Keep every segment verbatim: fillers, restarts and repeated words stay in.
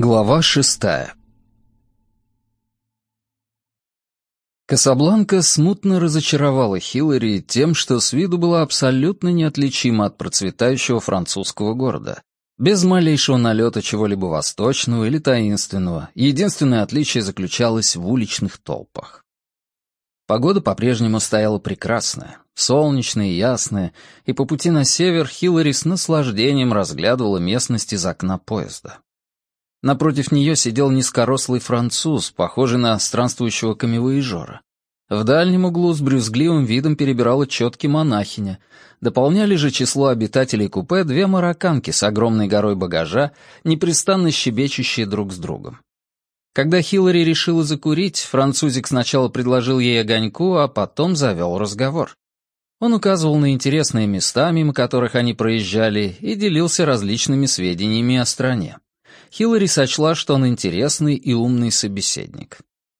Глава шестая. Касабланка смутно разочаровала Хиллари тем, что с виду была абсолютно неотличима от процветающего французского города, без малейшего налета чего-либо восточного или таинственного. Единственное отличие заключалось в уличных толпах. Погода по-прежнему стояла прекрасная, солнечная и ясная, и по пути на север Хиллари с наслаждением разглядывала местность из окна поезда. Напротив нее сидел низкорослый француз, похожий на странствующего камевояжера. В дальнем углу с брюзгливым видом перебирала четки монахиня. Дополняли же число обитателей купе две марокканки с огромной горой багажа, непрестанно щебечущие друг с другом. Когда Хиллари решила закурить, французик сначала предложил ей огоньку, а потом завел разговор. Он указывал на интересные места, мимо которых они проезжали, и делился различными сведениями о стране. Хиллари сочла, что он интересный и умный собеседник.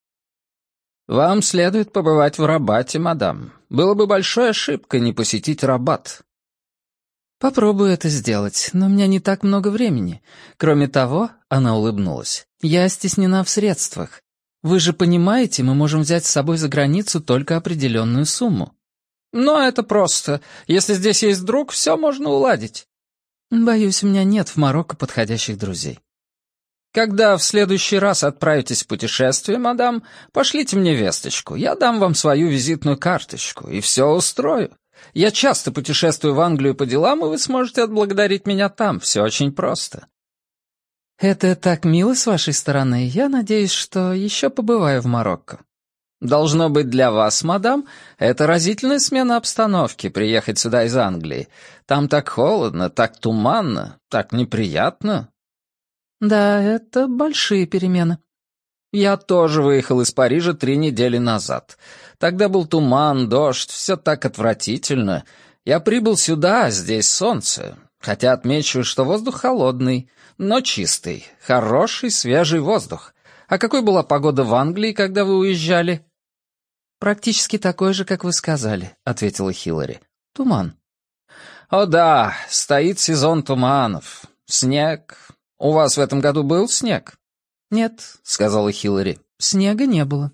«Вам следует побывать в Рабате, мадам. Было бы большой ошибкой не посетить Рабат». «Попробую это сделать, но у меня не так много времени. Кроме того, — она улыбнулась, — я стеснена в средствах. Вы же понимаете, мы можем взять с собой за границу только определенную сумму». «Но это просто. Если здесь есть друг, все можно уладить». «Боюсь, у меня нет в Марокко подходящих друзей». «Когда в следующий раз отправитесь в путешествие, мадам, пошлите мне весточку. Я дам вам свою визитную карточку и все устрою. Я часто путешествую в Англию по делам, и вы сможете отблагодарить меня там. Все очень просто». «Это так мило с вашей стороны. Я надеюсь, что еще побываю в Марокко». «Должно быть, для вас, мадам, это разительная смена обстановки, приехать сюда из Англии. Там так холодно, так туманно, так неприятно». «Да, это большие перемены». «Я тоже выехал из Парижа три недели назад. Тогда был туман, дождь, все так отвратительно. Я прибыл сюда, а здесь солнце. Хотя отмечу, что воздух холодный, но чистый, хороший, свежий воздух. А какой была погода в Англии, когда вы уезжали?» «Практически такой же, как вы сказали», — ответила Хиллари. «Туман». «О да, стоит сезон туманов. Снег. У вас в этом году был снег?» «Нет», — сказала Хиллари, — «снега не было».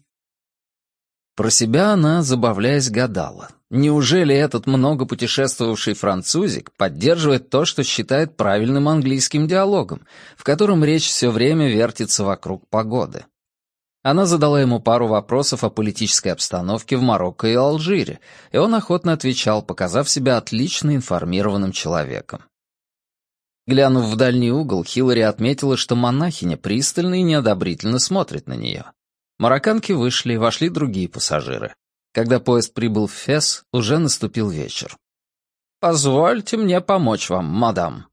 Про себя она, забавляясь, гадала. Неужели этот много путешествовавший французик поддерживает то, что считает правильным английским диалогом, в котором речь все время вертится вокруг погоды? Она задала ему пару вопросов о политической обстановке в Марокко и Алжире, и он охотно отвечал, показав себя отлично информированным человеком. Глянув в дальний угол, Хиллари отметила, что монахиня пристально и неодобрительно смотрит на нее. Марокканки вышли, и вошли другие пассажиры. Когда поезд прибыл в Фес, уже наступил вечер. «Позвольте мне помочь вам, мадам».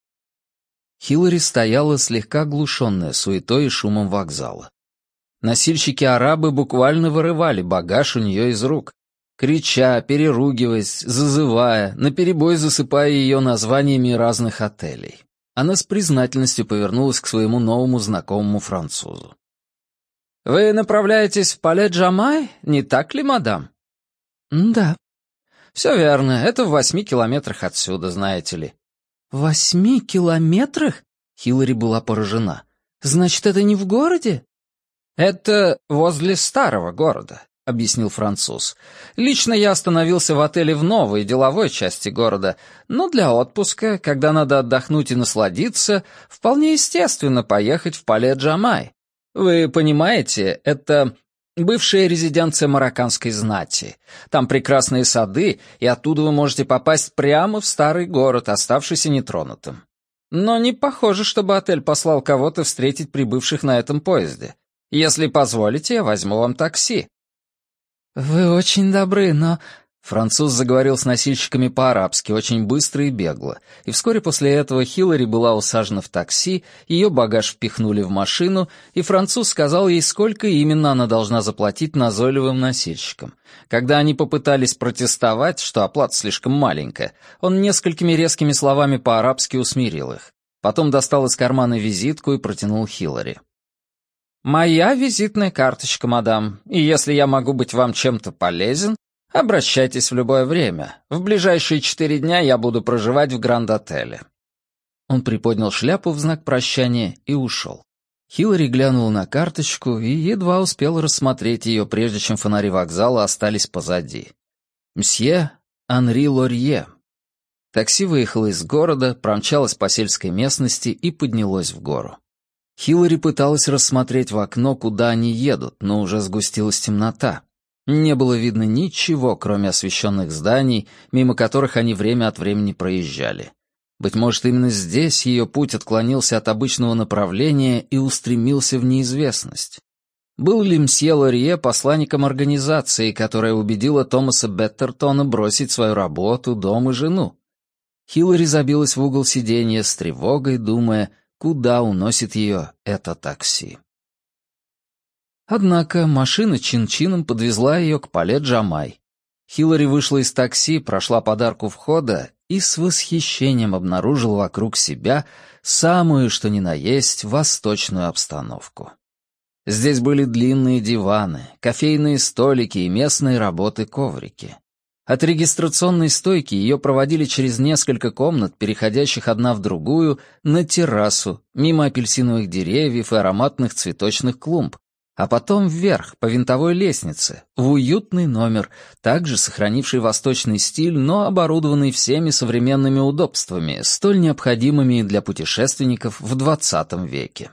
Хиллари стояла слегка оглушенная суетой и шумом вокзала. Носильщики-арабы буквально вырывали багаж у нее из рук, крича, переругиваясь, зазывая, наперебой засыпая ее названиями разных отелей. Она с признательностью повернулась к своему новому знакомому французу. «Вы направляетесь в Пале-Джамай, не так ли, мадам?» «Да». «Все верно, это в восьми километрах отсюда, знаете ли». «В восьми километрах?» Хиллари была поражена. «Значит, это не в городе?» «Это возле старого города», — объяснил француз. «Лично я остановился в отеле в новой деловой части города, но для отпуска, когда надо отдохнуть и насладиться, вполне естественно поехать в Пале-Джамай. Вы понимаете, это бывшая резиденция марокканской знати. Там прекрасные сады, и оттуда вы можете попасть прямо в старый город, оставшийся нетронутым. Но не похоже, чтобы отель послал кого-то встретить прибывших на этом поезде. Если позволите, я возьму вам такси». «Вы очень добры, но...» Француз заговорил с носильщиками по-арабски, очень быстро и бегло, и вскоре после этого Хиллари была усажена в такси, ее багаж впихнули в машину, и француз сказал ей, сколько именно она должна заплатить назойливым носильщикам. Когда они попытались протестовать, что оплата слишком маленькая, он несколькими резкими словами по-арабски усмирил их. Потом достал из кармана визитку и протянул Хиллари. «Моя визитная карточка, мадам, и если я могу быть вам чем-то полезен, обращайтесь в любое время. В ближайшие четыре дня я буду проживать в Гранд-отеле». Он приподнял шляпу в знак прощания и ушел. Хиллари глянула на карточку и едва успела рассмотреть ее, прежде чем фонари вокзала остались позади. «Мсье Анри Лорье». Такси выехало из города, промчалось по сельской местности и поднялось в гору. Хиллари пыталась рассмотреть в окно, куда они едут, но уже сгустилась темнота. Не было видно ничего, кроме освещенных зданий, мимо которых они время от времени проезжали. Быть может, именно здесь ее путь отклонился от обычного направления и устремился в неизвестность. Был ли мсье Лорье посланником организации, которая убедила Томаса Беттертона бросить свою работу, дом и жену? Хиллари забилась в угол сиденья с тревогой, думая, куда уносит ее это такси. Однако машина чин-чином подвезла ее к Пале-Джамай. Хиллари вышла из такси, прошла под арку входа и с восхищением обнаружила вокруг себя самую, что ни на есть, восточную обстановку. Здесь были длинные диваны, кофейные столики и местные работы-коврики. От регистрационной стойки ее проводили через несколько комнат, переходящих одна в другую, на террасу, мимо апельсиновых деревьев и ароматных цветочных клумб, а потом вверх, по винтовой лестнице, в уютный номер, также сохранивший восточный стиль, но оборудованный всеми современными удобствами, столь необходимыми для путешественников в двадцатом веке.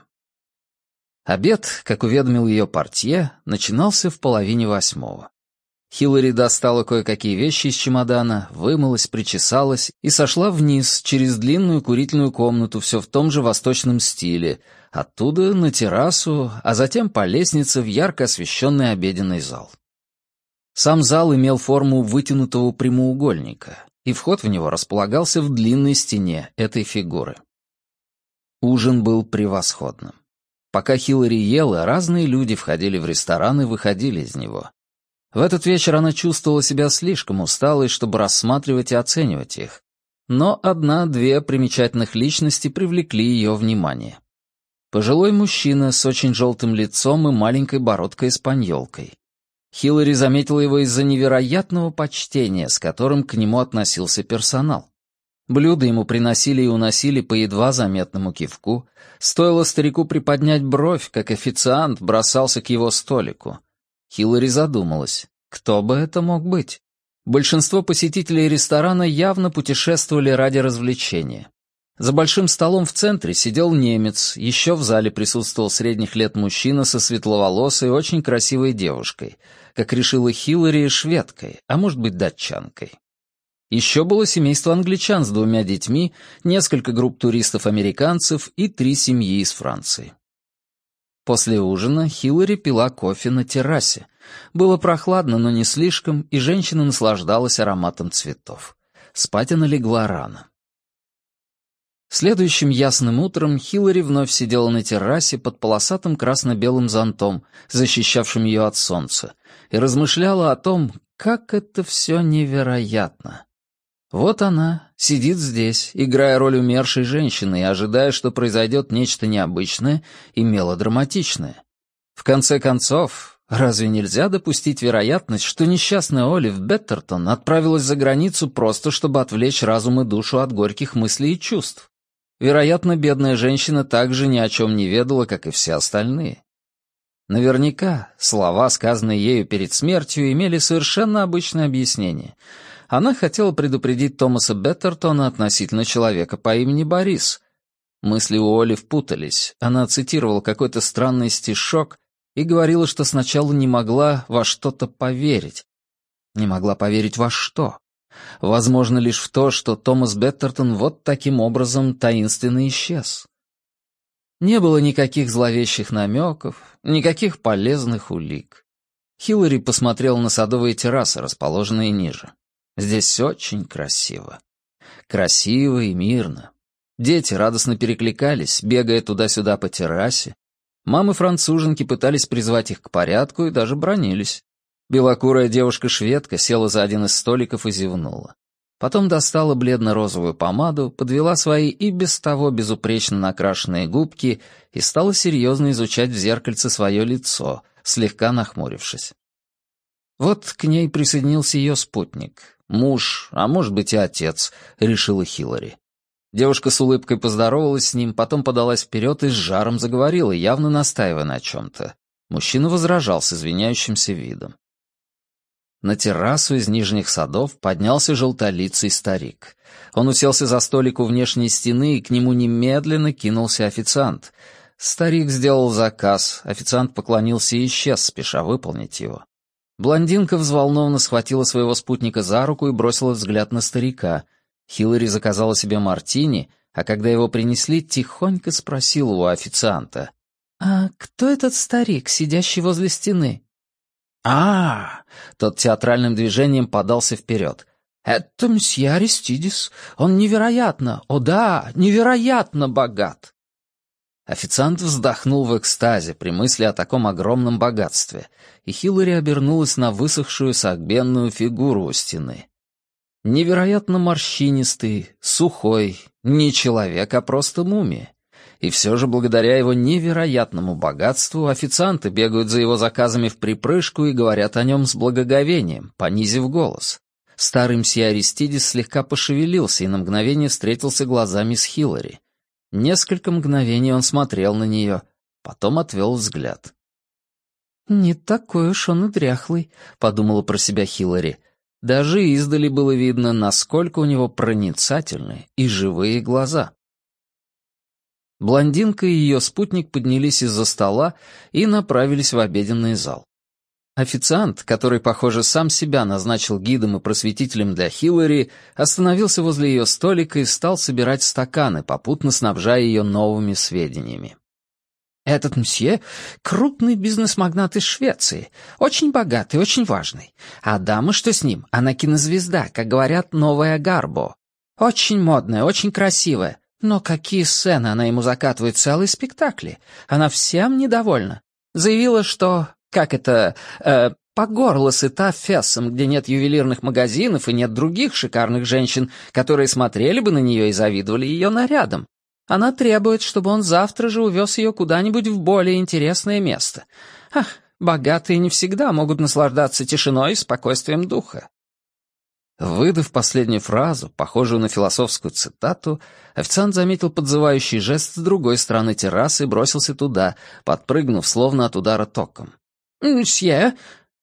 Обед, как уведомил ее портье, начинался в половине восьмого. Хиллари достала кое-какие вещи из чемодана, вымылась, причесалась и сошла вниз через длинную курительную комнату все в том же восточном стиле, оттуда на террасу, а затем по лестнице в ярко освещенный обеденный зал. Сам зал имел форму вытянутого прямоугольника, и вход в него располагался в длинной стене этой фигуры. Ужин был превосходным. Пока Хиллари ела, разные люди входили в ресторан и выходили из него. В этот вечер она чувствовала себя слишком усталой, чтобы рассматривать и оценивать их. Но одна-две примечательных личности привлекли ее внимание. Пожилой мужчина с очень желтым лицом и маленькой бородкой-эспаньолкой. Хиллари заметила его из-за невероятного почтения, с которым к нему относился персонал. Блюда ему приносили и уносили по едва заметному кивку. Стоило старику приподнять бровь, как официант бросался к его столику. Хиллари задумалась, кто бы это мог быть? Большинство посетителей ресторана явно путешествовали ради развлечения. За большим столом в центре сидел немец, еще в зале присутствовал средних лет мужчина со светловолосой, очень красивой девушкой, как решила Хиллари, шведкой, а может быть датчанкой. Еще было семейство англичан с двумя детьми, несколько групп туристов-американцев и три семьи из Франции. После ужина Хиллари пила кофе на террасе. Было прохладно, но не слишком, и женщина наслаждалась ароматом цветов. Спать она легла рано. Следующим ясным утром Хиллари вновь сидела на террасе под полосатым красно-белым зонтом, защищавшим ее от солнца, и размышляла о том, как это все невероятно. Вот она сидит здесь, играя роль умершей женщины и ожидая, что произойдет нечто необычное и мелодраматичное. В конце концов, разве нельзя допустить вероятность, что несчастная Олив Беттертон отправилась за границу просто, чтобы отвлечь разум и душу от горьких мыслей и чувств? Вероятно, бедная женщина также ни о чем не ведала, как и все остальные. Наверняка слова, сказанные ею перед смертью, имели совершенно обычное объяснение. Она хотела предупредить Томаса Беттертона относительно человека по имени Борис. Мысли у Олив путались. Она цитировала какой-то странный стишок и говорила, что сначала не могла во что-то поверить. Не могла поверить во что? Возможно, лишь в то, что Томас Беттертон вот таким образом таинственно исчез. Не было никаких зловещих намеков, никаких полезных улик. Хиллари посмотрела на садовые террасы, расположенные ниже. Здесь очень красиво. Красиво и мирно. Дети радостно перекликались, бегая туда-сюда по террасе. Мамы-француженки пытались призвать их к порядку и даже бранились. Белокурая девушка-шведка села за один из столиков и зевнула. Потом достала бледно-розовую помаду, подвела свои и без того безупречно накрашенные губки и стала серьезно изучать в зеркальце свое лицо, слегка нахмурившись. Вот к ней присоединился ее спутник. Муж, а может быть и отец, решила Хиллари. Девушка с улыбкой поздоровалась с ним, потом подалась вперед и с жаром заговорила, явно настаивая на чем-то. Мужчина возражал с извиняющимся видом. На террасу из нижних садов поднялся желтолицый старик. Он уселся за столик у внешней стены, и к нему немедленно кинулся официант. Старик сделал заказ, официант поклонился и исчез, спеша выполнить его. Блондинка взволнованно схватила своего спутника за руку и бросила взгляд на старика. Хиллари заказала себе мартини, а когда его принесли, тихонько спросила у официанта: «А кто этот старик, сидящий возле стены?» а Тот театральным движением подался вперед. «Это мсье Аристидис. Он невероятно, о да, невероятно богат!» Официант вздохнул в экстазе при мысли о таком огромном богатстве, и Хиллари обернулась на высохшую согбенную фигуру у стены. Невероятно морщинистый, сухой, не человек, а просто мумия. И все же, благодаря его невероятному богатству, официанты бегают за его заказами вприпрыжку и говорят о нем с благоговением, понизив голос. Старый мсье Аристидис слегка пошевелился и на мгновение встретился глазами с Хиллари. Несколько мгновений он смотрел на нее, потом отвел взгляд. «Не такой уж он и дряхлый», — подумала про себя Хиллари. Даже издали было видно, насколько у него проницательные и живые глаза. Блондинка и ее спутник поднялись из-за стола и направились в обеденный зал. Официант, который, похоже, сам себя назначил гидом и просветителем для Хиллари, остановился возле ее столика и стал собирать стаканы, попутно снабжая ее новыми сведениями. «Этот мсье — крупный бизнес-магнат из Швеции, очень богатый, очень важный. А дама, что с ним, она кинозвезда, как говорят, новая Гарбо. Очень модная, очень красивая. Но какие сцены она ему закатывает, целые спектакли. Она всем недовольна. Заявила, что, как это, э, по горло сыта фессом, где нет ювелирных магазинов и нет других шикарных женщин, которые смотрели бы на нее и завидовали ее нарядам. Она требует, чтобы он завтра же увез ее куда-нибудь в более интересное место. Ах, богатые не всегда могут наслаждаться тишиной и спокойствием духа». Выдав последнюю фразу, похожую на философскую цитату, официант заметил подзывающий жест с другой стороны террасы и бросился туда, подпрыгнув, словно от удара током. «Мсье!»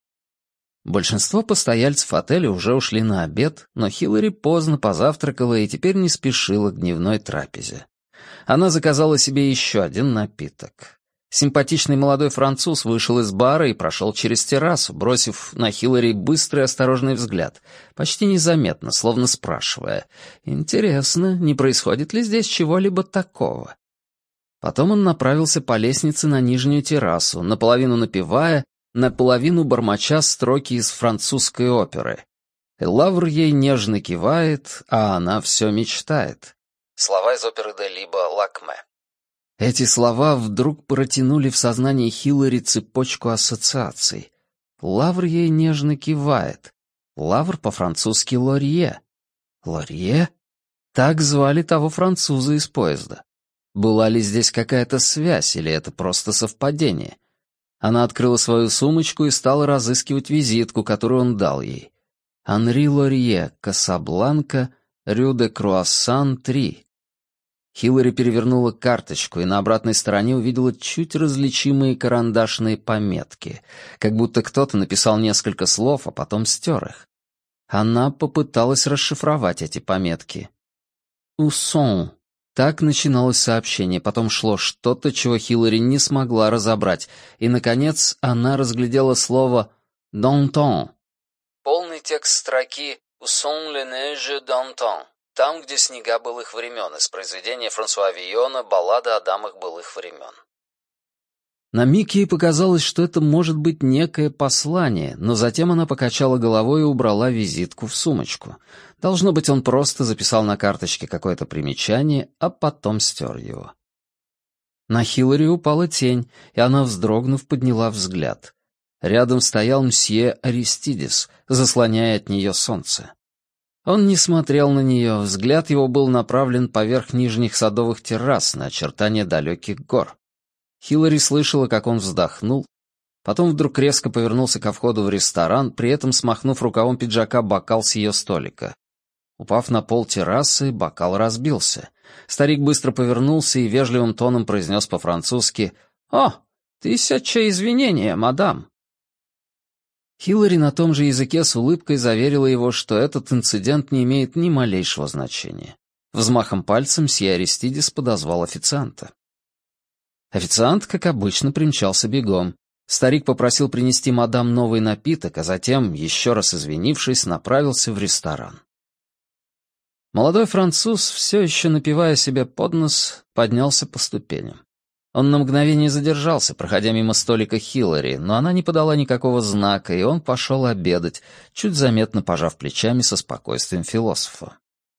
Большинство постояльцев отеля уже ушли на обед, но Хиллари поздно позавтракала и теперь не спешила к дневной трапезе. Она заказала себе еще один напиток. Симпатичный молодой француз вышел из бара и прошел через террасу, бросив на Хиллари быстрый и осторожный взгляд, почти незаметно, словно спрашивая: «Интересно, не происходит ли здесь чего-либо такого?» Потом он направился по лестнице на нижнюю террасу, наполовину напевая, наполовину бормоча строки из французской оперы. «Лавр ей нежно кивает, а она все мечтает». Слова из оперы Делиба «Лакме». Эти слова вдруг протянули в сознании Хиллари цепочку ассоциаций. Лавр ей нежно кивает. Лавр по-французски «лорье». «Лорье»? Так звали того француза из поезда. Была ли здесь какая-то связь, или это просто совпадение? Она открыла свою сумочку и стала разыскивать визитку, которую он дал ей. «Анри Лорье, Касабланка, Рю де Круассан, три». Хиллари перевернула карточку и на обратной стороне увидела чуть различимые карандашные пометки, как будто кто-то написал несколько слов, а потом стер их. Она попыталась расшифровать эти пометки. «Усон». Так начиналось сообщение, потом шло что-то, чего Хиллари не смогла разобрать, и, наконец, она разглядела слово «донтон». Полный текст строки «Усон ле неже донтон». Там, где снега былых времен, из произведения Франсуа Вийона «Баллада о дамах былых времен». На миг ей показалось, что это может быть некое послание, но затем она покачала головой и убрала визитку в сумочку. Должно быть, он просто записал на карточке какое-то примечание, а потом стер его. На Хиллари упала тень, и она, вздрогнув, подняла взгляд. Рядом стоял мсье Аристидис, заслоняя от нее солнце. Он не смотрел на нее, взгляд его был направлен поверх нижних садовых террас на очертания далеких гор. Хиллари слышала, как он вздохнул, потом вдруг резко повернулся ко входу в ресторан, при этом смахнув рукавом пиджака бокал с ее столика. Упав на пол террасы, бокал разбился. Старик быстро повернулся и вежливым тоном произнес по-французски: «О, тысяча извинения, мадам». Хиллари на том же языке с улыбкой заверила его, что этот инцидент не имеет ни малейшего значения. Взмахом пальцем сье Аристидис подозвал официанта. Официант, как обычно, примчался бегом. Старик попросил принести мадам новый напиток, а затем, еще раз извинившись, направился в ресторан. Молодой француз, все еще напивая себе под нос, поднялся по ступеням. Он на мгновение задержался, проходя мимо столика Хиллари, но она не подала никакого знака, и он пошел обедать, чуть заметно пожав плечами со спокойствием философа.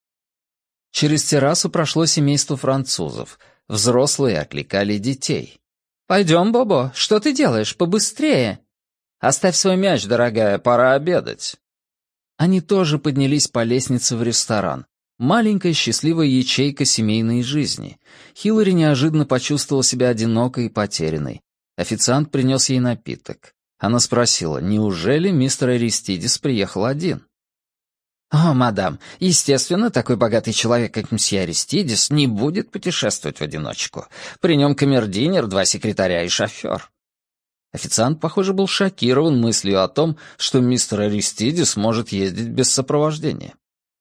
Через террасу прошло семейство французов. Взрослые окликали детей. «Пойдем, Бобо, что ты делаешь? Побыстрее!» «Оставь свой мяч, дорогая, пора обедать». Они тоже поднялись по лестнице в ресторан. Маленькая счастливая ячейка семейной жизни. Хиллари неожиданно почувствовала себя одинокой и потерянной. Официант принес ей напиток. Она спросила, неужели мистер Аристидис приехал один? «О, мадам, естественно, такой богатый человек, как мсье Аристидис, не будет путешествовать в одиночку. При нем камердинер, два секретаря и шофер». Официант, похоже, был шокирован мыслью о том, что мистер Аристидис может ездить без сопровождения.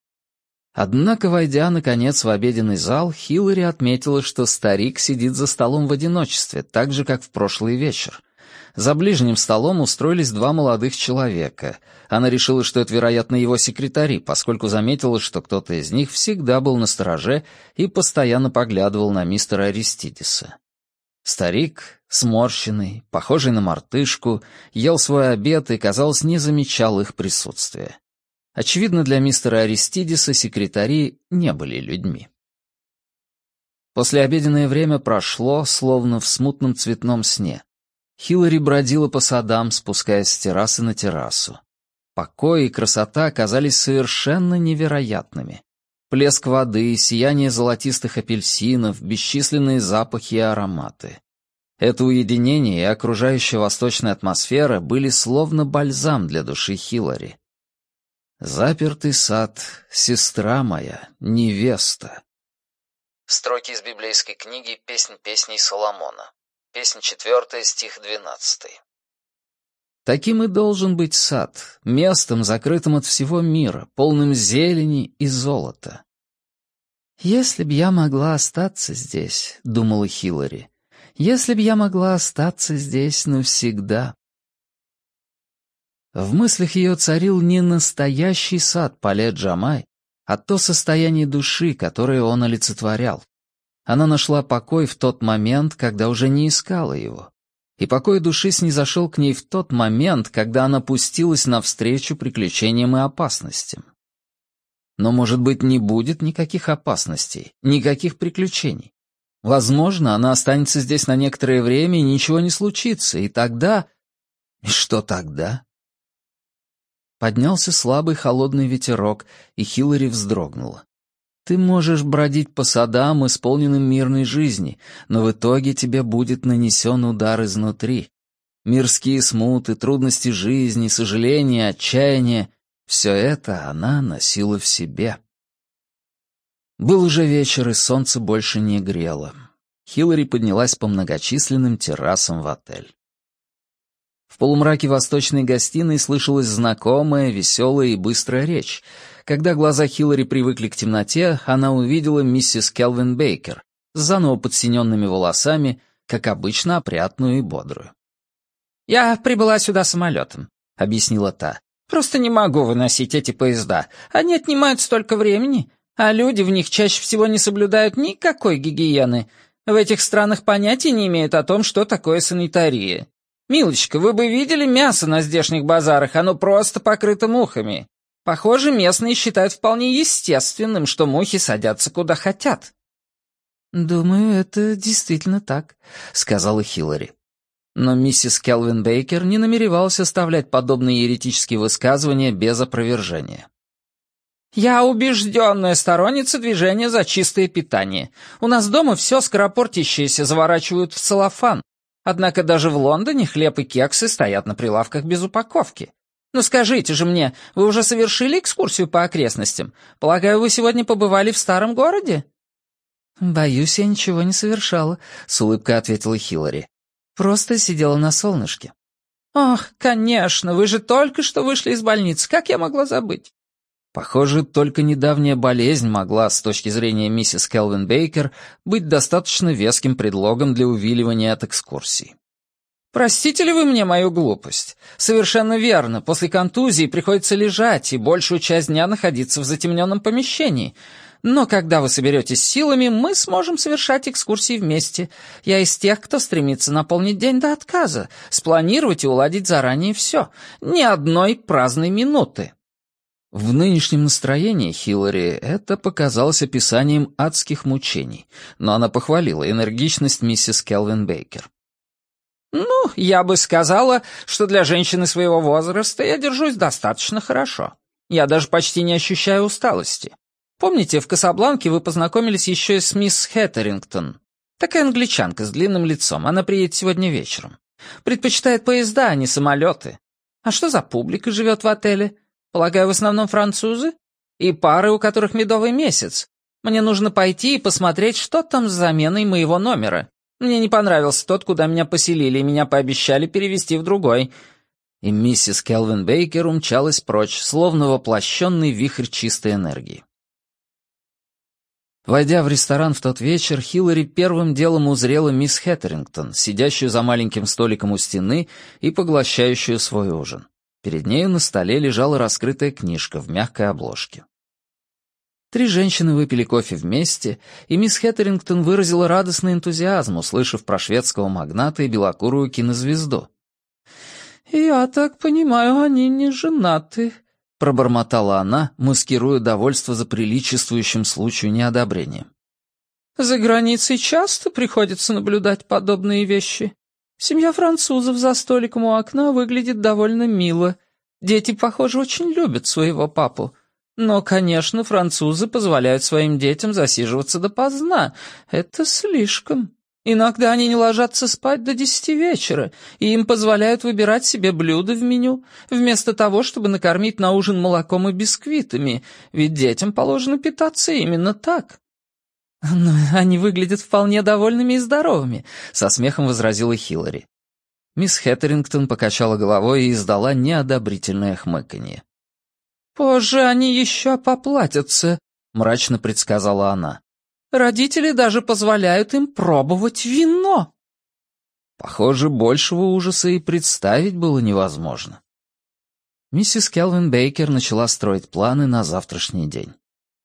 Однако, войдя, наконец, в обеденный зал, Хиллари отметила, что старик сидит за столом в одиночестве, так же, как в прошлый вечер. За ближним столом устроились два молодых человека. Она решила, что это, вероятно, его секретари, поскольку заметила, что кто-то из них всегда был настороже и постоянно поглядывал на мистера Аристидиса. Старик, сморщенный, похожий на мартышку, ел свой обед и, казалось, не замечал их присутствия. Очевидно, для мистера Аристидиса секретари не были людьми. Послеобеденное время прошло, словно в смутном цветном сне. Хиллари бродила по садам, спускаясь с террасы на террасу. Покой и красота казались совершенно невероятными. Плеск воды, сияние золотистых апельсинов, бесчисленные запахи и ароматы. Это уединение и окружающая восточная атмосфера были словно бальзам для души Хиллари. «Запертый сад, сестра моя, невеста». Строки из библейской книги «Песнь песней Соломона». Песня четвертая, стих двенадцатый. Таким и должен быть сад, местом, закрытым от всего мира, полным зелени и золота. «Если б я могла остаться здесь», — думала Хиллари, — «если б я могла остаться здесь навсегда». В мыслях ее царил не настоящий сад Пале-Джамай, а то состояние души, которое он олицетворял. Она нашла покой в тот момент, когда уже не искала его. И покой души снизошел к ней в тот момент, когда она пустилась навстречу приключениям и опасностям. Но, может быть, не будет никаких опасностей, никаких приключений. Возможно, она останется здесь на некоторое время, и ничего не случится, и тогда... И что тогда? Поднялся слабый холодный ветерок, и Хиллари вздрогнула. Ты можешь бродить по садам, исполненным мирной жизни, но в итоге тебе будет нанесен удар изнутри. Мирские смуты, трудности жизни, сожаления, отчаяние — все это она носила в себе. Был уже вечер, и солнце больше не грело. Хиллари поднялась по многочисленным террасам в отель. В полумраке восточной гостиной слышалась знакомая, веселая и быстрая речь. Когда глаза Хиллари привыкли к темноте, она увидела миссис Келвин Бейкер с заново подсиненными волосами, как обычно опрятную и бодрую. «Я прибыла сюда самолетом», — объяснила та. «Просто не могу выносить эти поезда. Они отнимают столько времени, а люди в них чаще всего не соблюдают никакой гигиены. В этих странах понятия не имеют о том, что такое санитария. Милочка, вы бы видели мясо на здешних базарах, оно просто покрыто мухами. Похоже, местные считают вполне естественным, что мухи садятся куда хотят». «Думаю, это действительно так», — сказала Хиллари. Но миссис Келвин Бейкер не намеревалась оставлять подобные еретические высказывания без опровержения. «Я убежденная сторонница движения за чистое питание. У нас дома все скоропортящееся заворачивают в целлофан. Однако даже в Лондоне хлеб и кексы стоят на прилавках без упаковки. Ну скажите же мне, вы уже совершили экскурсию по окрестностям? Полагаю, вы сегодня побывали в старом городе?» «Боюсь, я ничего не совершала», — с улыбкой ответила Хиллари. «Просто сидела на солнышке». «Ах, конечно, вы же только что вышли из больницы. Как я могла забыть?» Похоже, только недавняя болезнь могла, с точки зрения миссис Келвин Бейкер, быть достаточно веским предлогом для увиливания от экскурсий. «Простите ли вы мне мою глупость? Совершенно верно, после контузии приходится лежать и большую часть дня находиться в затемненном помещении. Но когда вы соберетесь силами, мы сможем совершать экскурсии вместе. Я из тех, кто стремится наполнить день до отказа, спланировать и уладить заранее все. Ни одной праздной минуты». В нынешнем настроении Хиллари это показалось описанием адских мучений, но она похвалила энергичность миссис Келвин Бейкер. «Ну, я бы сказала, что для женщины своего возраста я держусь достаточно хорошо. Я даже почти не ощущаю усталости. Помните, в Касабланке вы познакомились еще и с мисс Хэттерингтон? Такая англичанка с длинным лицом, она приедет сегодня вечером. Предпочитает поезда, а не самолеты. А что за публика живет в отеле? Полагаю, в основном французы? И пары, у которых медовый месяц. Мне нужно пойти и посмотреть, что там с заменой моего номера. Мне не понравился тот, куда меня поселили, и меня пообещали перевести в другой». И миссис Келвин Бейкер умчалась прочь, словно воплощенный вихрь чистой энергии. Войдя в ресторан в тот вечер, Хиллари первым делом узрела мисс Хэттерингтон, сидящую за маленьким столиком у стены и поглощающую свой ужин. Перед нею на столе лежала раскрытая книжка в мягкой обложке. Три женщины выпили кофе вместе, и мисс Хэттерингтон выразила радостный энтузиазм, услышав про шведского магната и белокурую кинозвезду. «Я так понимаю, они не женаты», — пробормотала она, маскируя довольство за приличествующим случаю неодобрением. «За границей часто приходится наблюдать подобные вещи. Семья французов за столиком у окна выглядит довольно мило. Дети, похоже, очень любят своего папу. Но, конечно, французы позволяют своим детям засиживаться допоздна. Это слишком. Иногда они не ложатся спать до десяти вечера, и им позволяют выбирать себе блюда в меню, вместо того, чтобы накормить на ужин молоком и бисквитами, ведь детям положено питаться именно так». «Но они выглядят вполне довольными и здоровыми», — со смехом возразила Хиллари. Мисс Хэттерингтон покачала головой и издала неодобрительное хмыканье. «Позже они еще поплатятся», — мрачно предсказала она. «Родители даже позволяют им пробовать вино». Похоже, большего ужаса и представить было невозможно. Миссис Келвин Бейкер начала строить планы на завтрашний день.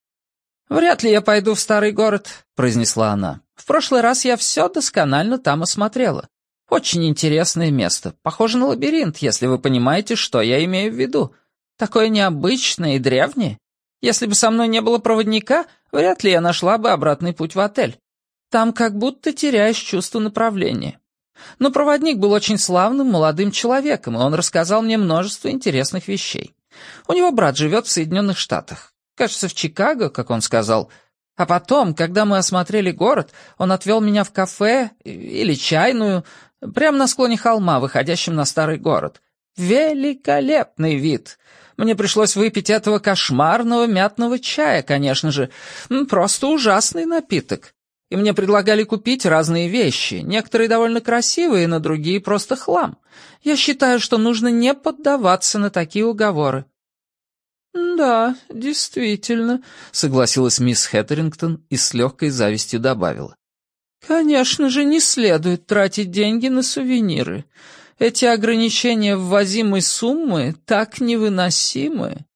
«Вряд ли я пойду в старый город», — произнесла она. «В прошлый раз я все досконально там осмотрела. Очень интересное место. Похоже на лабиринт, если вы понимаете, что я имею в виду. Такое необычное и древнее. Если бы со мной не было проводника, вряд ли я нашла бы обратный путь в отель. Там как будто теряешь чувство направления. Но проводник был очень славным молодым человеком, и он рассказал мне множество интересных вещей. У него брат живет в Соединенных Штатах. Кажется, в Чикаго, как он сказал. А потом, когда мы осмотрели город, он отвел меня в кафе или чайную, прямо на склоне холма, выходящем на старый город. Великолепный вид! Мне пришлось выпить этого кошмарного мятного чая, конечно же. Просто ужасный напиток. И мне предлагали купить разные вещи, некоторые довольно красивые, но другие просто хлам. Я считаю, что нужно не поддаваться на такие уговоры». «Да, действительно», — согласилась мисс Хэттерингтон и с легкой завистью добавила. «Конечно же, не следует тратить деньги на сувениры. Эти ограничения ввозимой суммы так невыносимы».